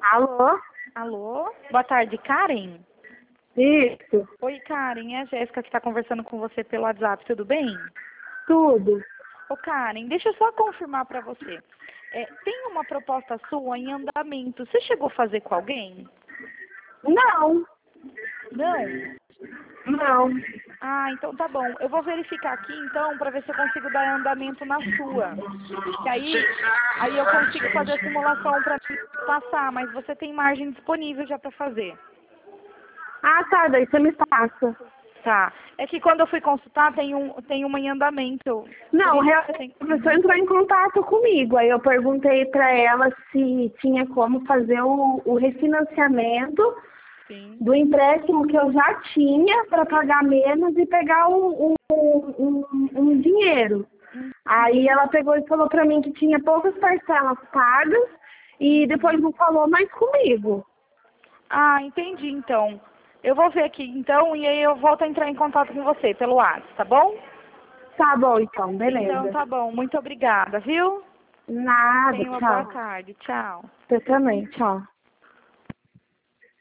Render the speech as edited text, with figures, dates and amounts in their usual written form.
Alô? Alô? Boa tarde, Karen? Isso, Oi, Karen, é a Jéssica que está conversando com você pelo WhatsApp, tudo bem? tudo. Ô, Karen, deixa eu só confirmar para você. Tem uma proposta sua em andamento. Você chegou a fazer com alguém? Não, Não? não. Ah, então tá bom. Eu vou verificar aqui, então, para ver se eu consigo dar andamento na sua. Que aí eu consigo fazer a simulação para passar, mas você tem margem disponível já para fazer. Ah, tá, daí você me passa. Tá. É que quando eu fui consultar, tem uma em andamento. Por Não, isso que você realmente tem... a pessoa entrou em contato comigo. Aí eu perguntei pra ela se tinha como fazer o refinanciamento Sim. do empréstimo que eu já tinha para pagar menos e pegar um dinheiro. Aí ela pegou e falou pra mim que tinha poucas parcelas pagas e depois não falou mais comigo. Ah, entendi, então. Eu vou ver aqui, então, e aí eu volto a entrar em contato com você pelo WhatsApp, tá bom? Tá bom, então, Então, beleza. tá bom. Muito obrigada, viu? Nada, Tenha uma boa tchau. tarde. Tchau. Você também, tchau.